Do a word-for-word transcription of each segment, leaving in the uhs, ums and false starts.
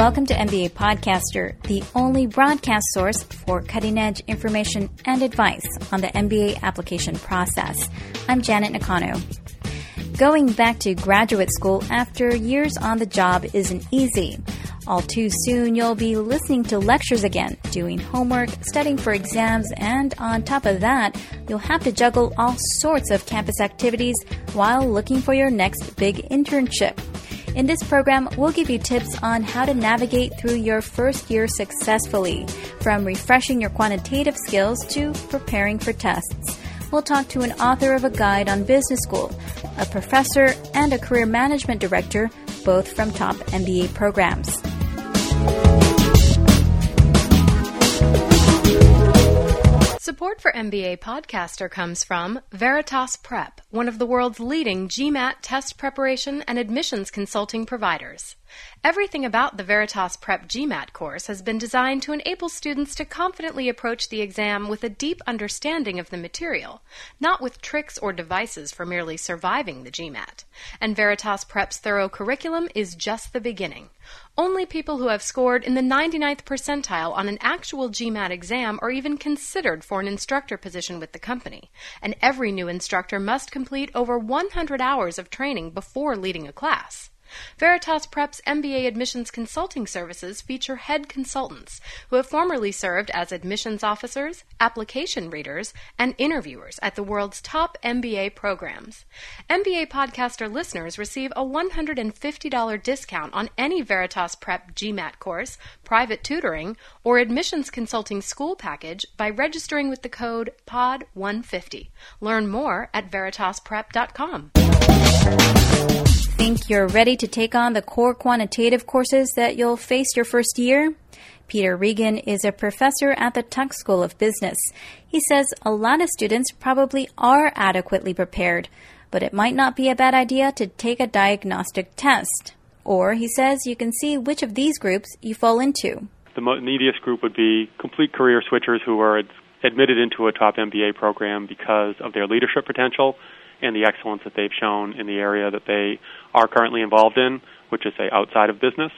Welcome to M B A Podcaster, the only broadcast source for cutting-edge information and advice on the M B A application process. I'm Janet Nakano. Going back to graduate school after years on the job isn't easy. All too soon, you'll be listening to lectures again, doing homework, studying for exams, and on top of that, you'll have to juggle all sorts of campus activities while looking for your next big internship. In this program, we'll give you tips on how to navigate through your first year successfully, from refreshing your quantitative skills to preparing for tests. We'll talk to an author of a guide on business school, a professor, and a career management director, both from top M B A programs. Support for M B A Podcaster comes from Veritas Prep, one of the world's leading GMAT test preparation and admissions consulting providers. Everything about the Veritas Prep GMAT course has been designed to enable students to confidently approach the exam with a deep understanding of the material, not with tricks or devices for merely surviving the GMAT. And Veritas Prep's thorough curriculum is just the beginning. Only people who have scored in the ninety-ninth percentile on an actual GMAT exam are even considered for an instructor position with the company, and every new instructor must complete over one hundred hours of training before leading a class. Veritas Prep's M B A admissions consulting services feature head consultants who have formerly served as admissions officers, application readers, and interviewers at the world's top M B A programs. M B A Podcaster listeners receive a one hundred fifty dollars discount on any Veritas Prep GMAT course, private tutoring, or admissions consulting school package by registering with the code P O D one fifty. Learn more at veritas prep dot com. Think you're ready to take on the core quantitative courses that you'll face your first year? Peter Regan is a professor at the Tuck School of Business. He says a lot of students probably are adequately prepared, but it might not be a bad idea to take a diagnostic test. Or, he says, you can see which of these groups you fall into. The most neediest group would be complete career switchers who are admitted into a top M B A program because of their leadership potential and the excellence that they've shown in the area that they are currently involved in, which is, say, outside of business.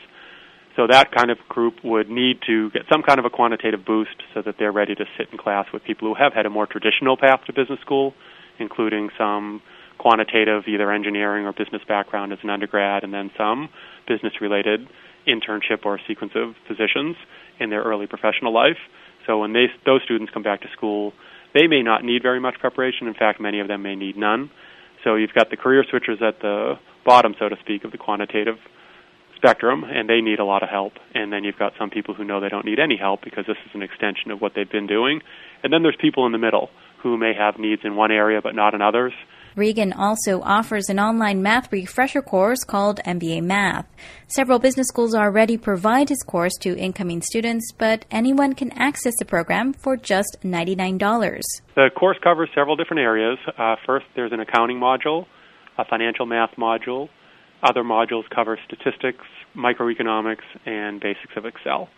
So that kind of group would need to get some kind of a quantitative boost so that they're ready to sit in class with people who have had a more traditional path to business school, including some quantitative, either engineering or business background as an undergrad, and then some business-related internship or sequence of positions in their early professional life. So when they, those students come back to school, they may not need very much preparation. In fact, many of them may need none. So you've got the career switchers at the bottom, so to speak, of the quantitative spectrum, and they need a lot of help. And then you've got some people who know they don't need any help because this is an extension of what they've been doing. And then there's people in the middle who may have needs in one area but not in others. Regan also offers an online math refresher course called M B A Math. Several business schools already provide his course to incoming students, but anyone can access the program for just ninety-nine dollars. The course covers several different areas. Uh, first, there's an accounting module, a financial math module. Other modules cover statistics, microeconomics, and basics of Excel.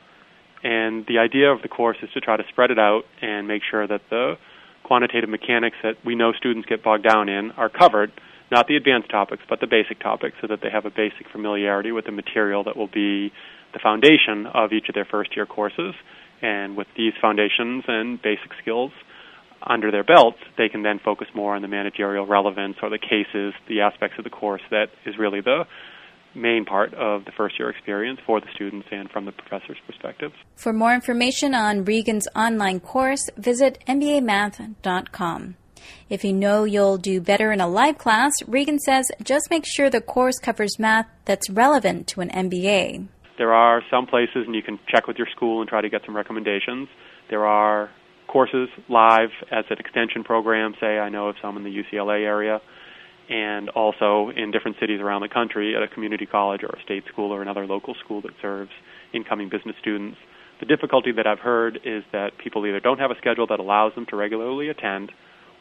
And the idea of the course is to try to spread it out and make sure that the quantitative mechanics that we know students get bogged down in are covered, not the advanced topics, but the basic topics, so that they have a basic familiarity with the material that will be the foundation of each of their first-year courses. And with these foundations and basic skills under their belts, they can then focus more on the managerial relevance or the cases, the aspects of the course that is really the main part of the first-year experience for the students and from the professor's perspective. For more information on Regan's online course, visit M B A math dot com. If you know you'll do better in a live class, Regan says just make sure the course covers math that's relevant to an M B A. There are some places, and you can check with your school and try to get some recommendations. There are courses live as an extension program, say I know of some in the U C L A area, and also in different cities around the country at a community college or a state school or another local school that serves incoming business students. The difficulty that I've heard is that people either don't have a schedule that allows them to regularly attend,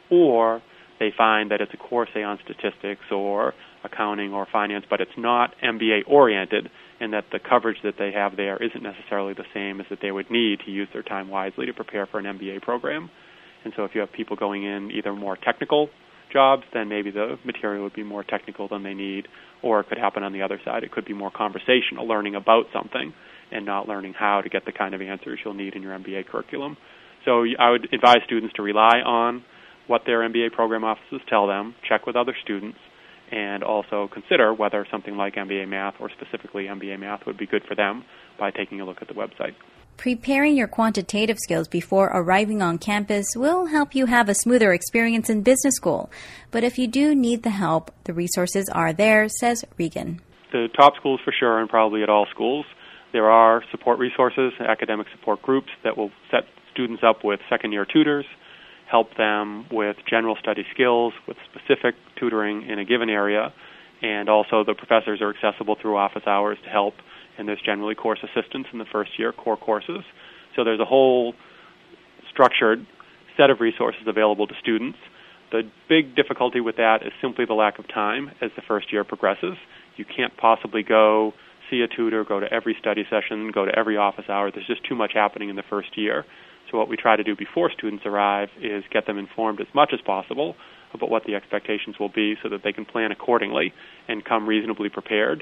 or they find that it's a course, say, on statistics or accounting or finance, but it's not M B A-oriented, and that the coverage that they have there isn't necessarily the same as that they would need to use their time wisely to prepare for an M B A program. And so if you have people going in either more technical jobs, then maybe the material would be more technical than they need, or it could happen on the other side. It could be more conversational, learning about something, and not learning how to get the kind of answers you'll need in your M B A curriculum. So I would advise students to rely on what their M B A program offices tell them, check with other students, and also consider whether something like M B A Math or specifically M B A Math would be good for them by taking a look at the website. Preparing your quantitative skills before arriving on campus will help you have a smoother experience in business school. But if you do need the help, the resources are there, says Regan. The top schools for sure, and probably at all schools, there are support resources, academic support groups that will set students up with second-year tutors, help them with general study skills, with specific tutoring in a given area, and also the professors are accessible through office hours to help, and there's generally course assistance in the first year core courses. So there's a whole structured set of resources available to students. The big difficulty with that is simply the lack of time as the first year progresses. You can't possibly go see a tutor, go to every study session, go to every office hour. There's just too much happening in the first year. So what we try to do before students arrive is get them informed as much as possible about what the expectations will be so that they can plan accordingly and come reasonably prepared.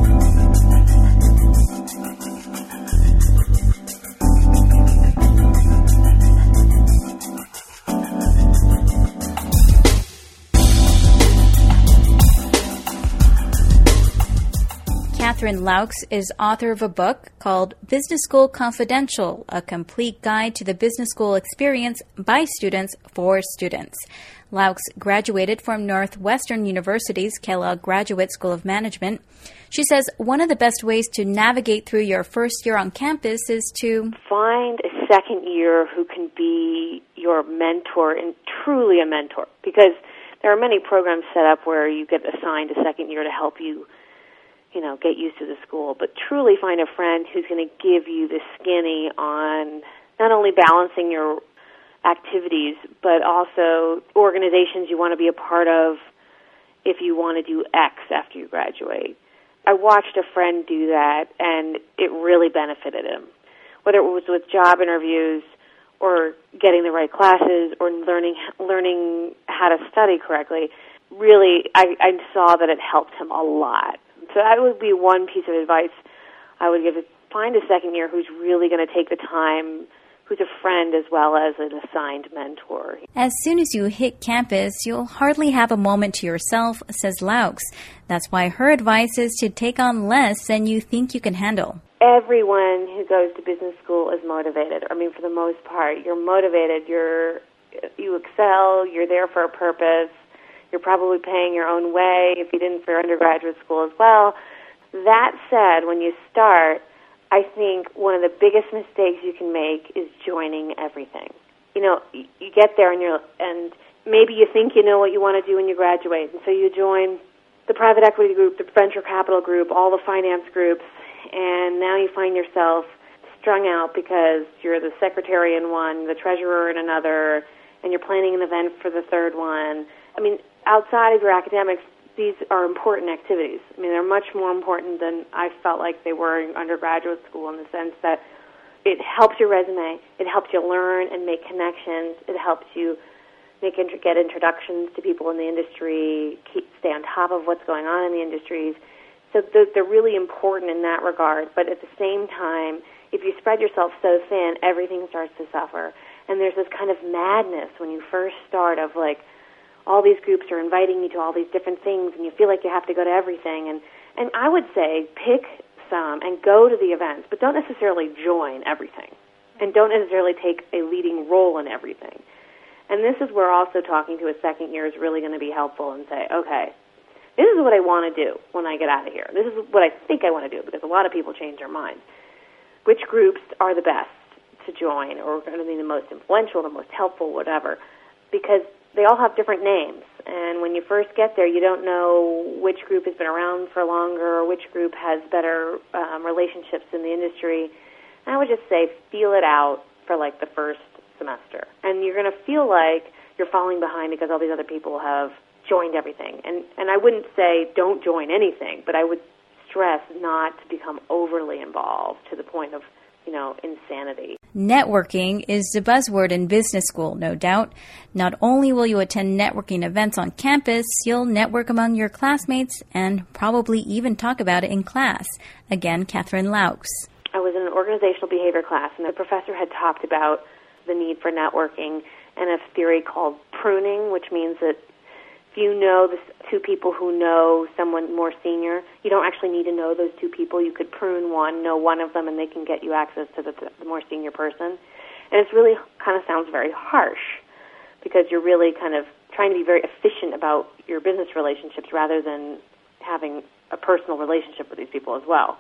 Catherine Laux is author of a book called Business School Confidential, a complete guide to the business school experience by students for students. Laux graduated from Northwestern University's Kellogg Graduate School of Management. She says one of the best ways to navigate through your first year on campus is to find a second year who can be your mentor and truly a mentor, because there are many programs set up where you get assigned a second year to help you you know, get used to the school, but truly find a friend who's going to give you the skinny on not only balancing your activities, but also organizations you want to be a part of if you want to do X after you graduate. I watched a friend do that, and it really benefited him, whether it was with job interviews or getting the right classes or learning learning how to study correctly. Really, I, I saw that it helped him a lot. So that would be one piece of advice I would give, is find a second year who's really going to take the time, who's a friend as well as an assigned mentor. As soon as you hit campus, you'll hardly have a moment to yourself, says Laux. That's why her advice is to take on less than you think you can handle. Everyone who goes to business school is motivated. I mean, for the most part, you're motivated, you're you excel, you're there for a purpose. You're probably paying your own way if you didn't for undergraduate school as well. That said, when you start, I think one of the biggest mistakes you can make is joining everything. You know, you get there and you're, and maybe you think you know what you want to do when you graduate, and so you join the private equity group, the venture capital group, all the finance groups, and now you find yourself strung out because you're the secretary in one, the treasurer in another, and you're planning an event for the third one. I mean, outside of your academics, these are important activities. I mean, they're much more important than I felt like they were in undergraduate school, in the sense that it helps your resume, it helps you learn and make connections, it helps you make get introductions to people in the industry, keep, stay on top of what's going on in the industries. So they're really important in that regard. But at the same time, if you spread yourself so thin, everything starts to suffer. And there's this kind of madness when you first start of like, all these groups are inviting you to all these different things, and you feel like you have to go to everything. And, and I would say pick some and go to the events, but don't necessarily join everything, and don't necessarily take a leading role in everything. And this is where also talking to a second year is really going to be helpful, and say, okay, this is what I want to do when I get out of here. This is what I think I want to do, because a lot of people change their minds. Which groups are the best to join, or going to be the most influential, the most helpful, whatever, because they all have different names, and when you first get there, you don't know which group has been around for longer or which group has better um, relationships in the industry. And I would just say feel it out for like the first semester. And you're going to feel like you're falling behind because all these other people have joined everything. And, and I wouldn't say don't join anything, but I would stress not to become overly involved to the point of, you know, insanity. Networking is the buzzword in business school, no doubt. Not only will you attend networking events on campus, you'll network among your classmates and probably even talk about it in class. Again, Catherine Laux. I was in an organizational behavior class, and the professor had talked about the need for networking and a theory called pruning, which means that if you know the two people who know someone more senior, you don't actually need to know those two people. You could prune one, know one of them, and they can get you access to the, the more senior person. And it's really kind of sounds very harsh because you're really kind of trying to be very efficient about your business relationships rather than having a personal relationship with these people as well.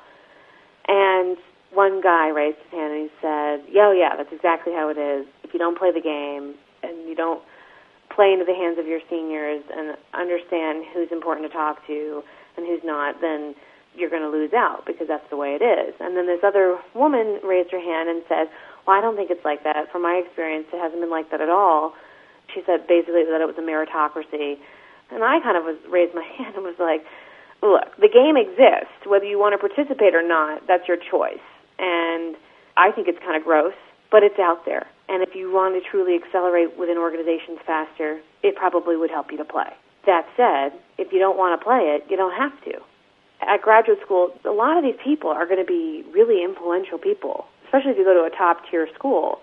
And one guy raised his hand and he said, "Yo, yeah, that's exactly how it is. If you don't play the game and you don't play into the hands of your seniors and understand who's important to talk to and who's not, then you're going to lose out because that's the way it is." And then this other woman raised her hand and said, "Well, I don't think it's like that. From my experience, it hasn't been like that at all." She said basically that it was a meritocracy. And I kind of was raised my hand and was like, look, the game exists. Whether you want to participate or not, that's your choice. And I think it's kind of gross, but it's out there. And if you want to truly accelerate within organizations faster, it probably would help you to play. That said, if you don't want to play it, you don't have to. At graduate school, a lot of these people are going to be really influential people, especially if you go to a top-tier school.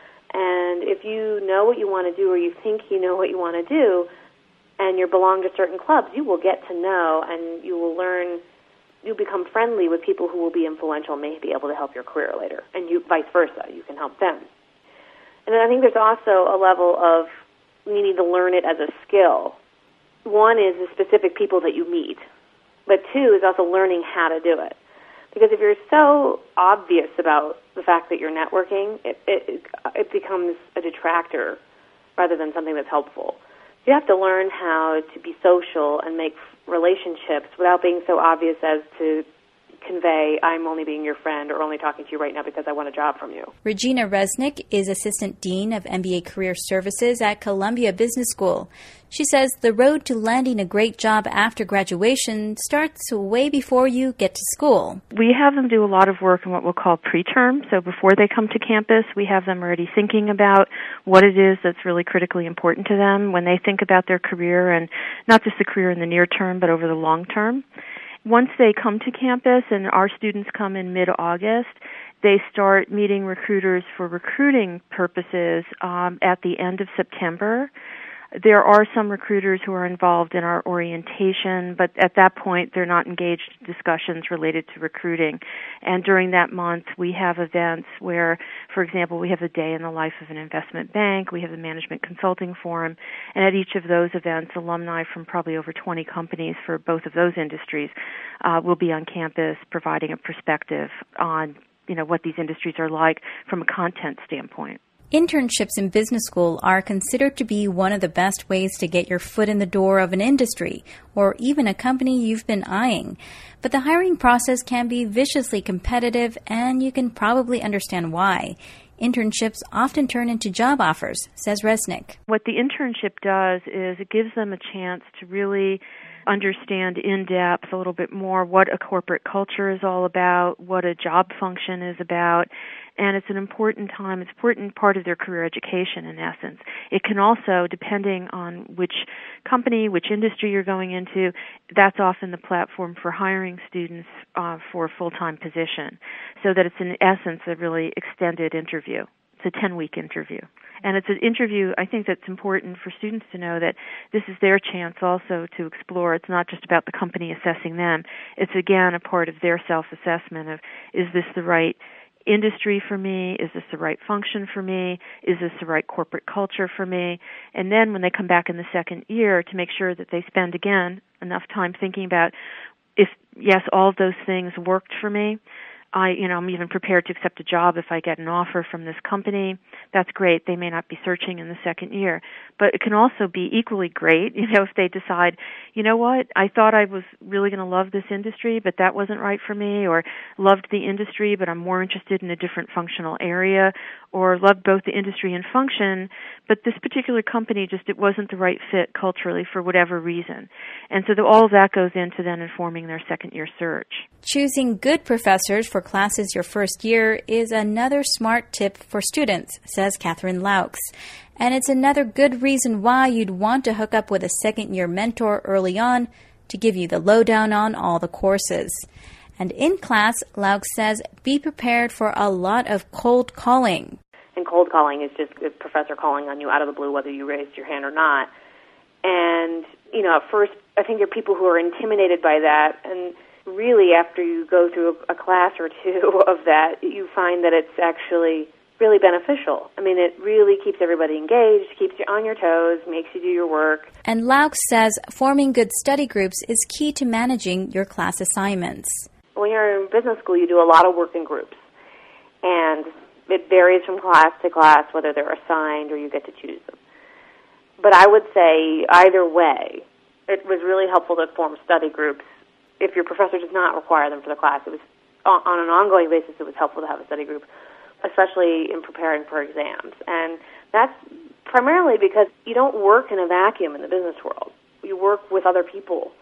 And if you know what you want to do or you think you know what you want to do and you belong to certain clubs, you will get to know and you will learn, you'll become friendly with people who will be influential and may be able to help your career later. And you vice versa, you can help them. And then I think there's also a level of needing to learn it as a skill. One is the specific people that you meet, but two is also learning how to do it. Because if you're so obvious about the fact that you're networking, it, it, it becomes a detractor rather than something that's helpful. You have to learn how to be social and make relationships without being so obvious as to convey, I'm only being your friend or only talking to you right now because I want a job from you. Regina Resnick is Assistant Dean of M B A Career Services at Columbia Business School. She says the road to landing a great job after graduation starts way before you get to school. We have them do a lot of work in what we'll call preterm. So before they come to campus, we have them already thinking about what it is that's really critically important to them when they think about their career, and not just the career in the near term, but over the long term. Once they come to campus, and our students come in mid-August, they start meeting recruiters for recruiting purposes um, at the end of September. There are some recruiters who are involved in our orientation, but at that point they're not engaged in discussions related to recruiting. And during that month we have events where, for example, we have a day in the life of an investment bank, we have the management consulting forum, and at each of those events alumni from probably over twenty companies for both of those industries uh, will be on campus providing a perspective on, you know, what these industries are like from a content standpoint. Internships in business school are considered to be one of the best ways to get your foot in the door of an industry or even a company you've been eyeing. But the hiring process can be viciously competitive, and you can probably understand why. Internships often turn into job offers, says Resnick. What the internship does is it gives them a chance to really understand in depth a little bit more what a corporate culture is all about, what a job function is about, and it's an important time, it's an important part of their career education in essence. It can also, depending on which company, which industry you're going into, that's often the platform for hiring students uh, for a full-time position, so that it's in essence a really extended interview. It's a ten-week interview. And it's an interview, I think that's important for students to know that this is their chance also to explore. It's not just about the company assessing them. It's, again, a part of their self-assessment of, is this the right industry for me? Is this the right function for me? Is this the right corporate culture for me? And then when they come back in the second year, to make sure that they spend, again, enough time thinking about if, yes, all of those things worked for me. I, you know, I'm even prepared to accept a job if I get an offer from this company. That's great. They may not be searching in the second year. But it can also be equally great, you know, if they decide, you know what, I thought I was really going to love this industry, but that wasn't right for me, or loved the industry, but I'm more interested in a different functional area, or loved both the industry and function, but this particular company just, it wasn't the right fit culturally for whatever reason. And so the, all of that goes into then informing their second year search. Choosing good professors for classes your first year is another smart tip for students, says Catherine Laux. And it's another good reason why you'd want to hook up with a second-year mentor early on to give you the lowdown on all the courses. And in class, Lauk says, be prepared for a lot of cold calling. And cold calling is just a professor calling on you out of the blue, whether you raised your hand or not. And, you know, at first, I think there are people who are intimidated by that. And really, after you go through a class or two of that, you find that it's actually really beneficial. I mean, it really keeps everybody engaged, keeps you on your toes, makes you do your work. And Lauk says forming good study groups is key to managing your class assignments. When you're in business school, you do a lot of work in groups. And it varies from class to class, whether they're assigned or you get to choose them. But I would say either way, it was really helpful to form study groups. If your professor does not require them for the class, it was on an ongoing basis, it was helpful to have a study group, especially in preparing for exams. And that's primarily because you don't work in a vacuum in the business world. You work with other people.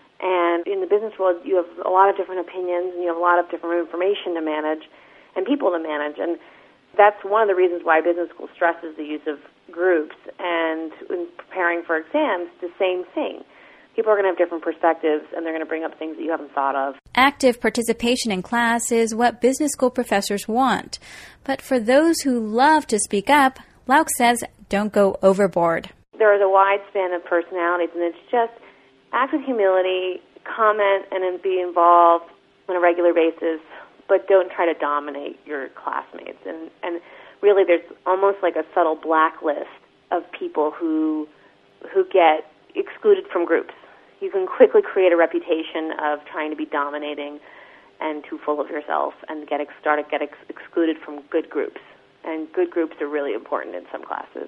And in the business world, you have a lot of different opinions, and you have a lot of different information to manage and people to manage. And that's one of the reasons why business school stresses the use of groups. And in preparing for exams, the same thing. People are going to have different perspectives, and they're going to bring up things that you haven't thought of. Active participation in class is what business school professors want. But for those who love to speak up, Lauk says, don't go overboard. There is a wide span of personalities, and it's just act with humility, comment, and then be involved on a regular basis, but don't try to dominate your classmates. And, and really, there's almost like a subtle blacklist of people who who get excluded from groups. You can quickly create a reputation of trying to be dominating and too full of yourself and get ex- start to get ex- excluded from good groups. And good groups are really important in some classes.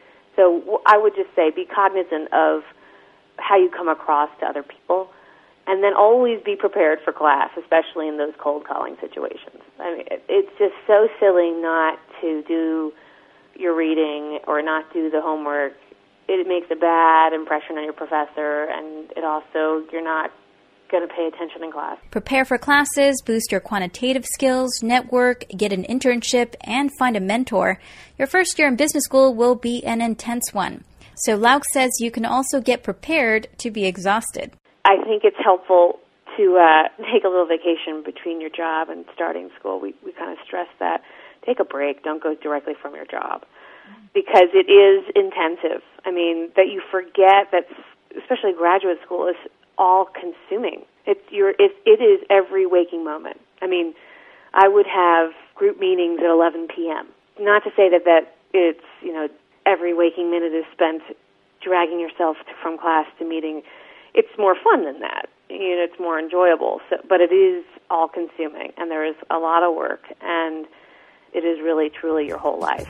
So w- I would just say be cognizant of how you come across to other people, and then always be prepared for class, especially in those cold calling situations. I mean, it, it's just so silly not to do your reading or not do the homework. It makes a bad impression on your professor, and it also, you're not going to pay attention in class. Prepare for classes, boost your quantitative skills, network, get an internship, and find a mentor. Your first year in business school will be an intense one. So Lauk says you can also get prepared to be exhausted. I think it's helpful to uh, take a little vacation between your job and starting school. We, we kind of stress that. Take a break. Don't go directly from your job, because it is intensive. I mean, that you forget that, especially graduate school, is all-consuming. It's your, it, it is every waking moment. I mean, I would have group meetings at eleven p.m. Not to say that, that it's, you know, every waking minute is spent dragging yourself from class to meeting. It's more fun than that. You know, it's more enjoyable. So, but it is all-consuming, and there is a lot of work, and it is really, truly your whole life.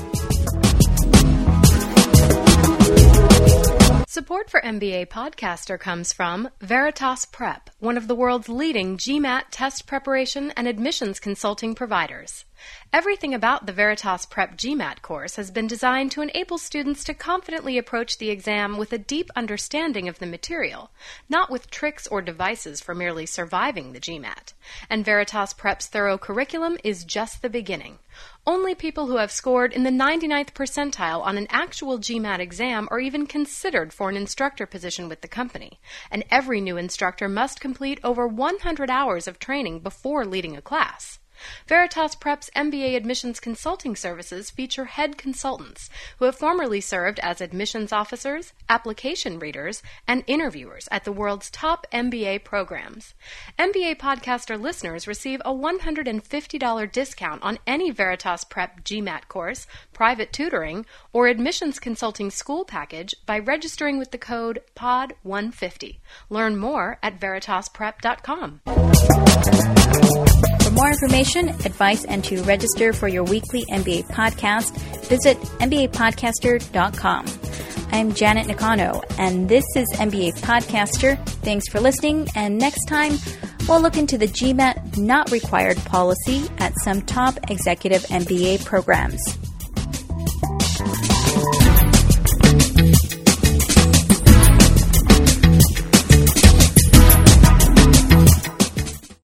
Support for M B A Podcaster comes from Veritas Prep, one of the world's leading GMAT test preparation and admissions consulting providers. Everything about the Veritas Prep GMAT course has been designed to enable students to confidently approach the exam with a deep understanding of the material, not with tricks or devices for merely surviving the GMAT. And Veritas Prep's thorough curriculum is just the beginning. Only people who have scored in the ninety-ninth percentile on an actual GMAT exam are even considered for an instructor position with the company, and every new instructor must complete over one hundred hours of training before leading a class. Veritas Prep's M B A admissions consulting services feature head consultants who have formerly served as admissions officers, application readers, and interviewers at the world's top M B A programs. M B A Podcaster listeners receive a one hundred fifty dollars discount on any Veritas Prep GMAT course, private tutoring, or admissions consulting school package by registering with the code P O D one fifty. Learn more at veritas prep dot com. For more information, advice, and to register for your weekly M B A podcast, visit m b a podcaster dot com. I'm Janet Nakano, and this is M B A Podcaster. Thanks for listening, and next time, we'll look into the GMAT not required policy at some top executive M B A programs.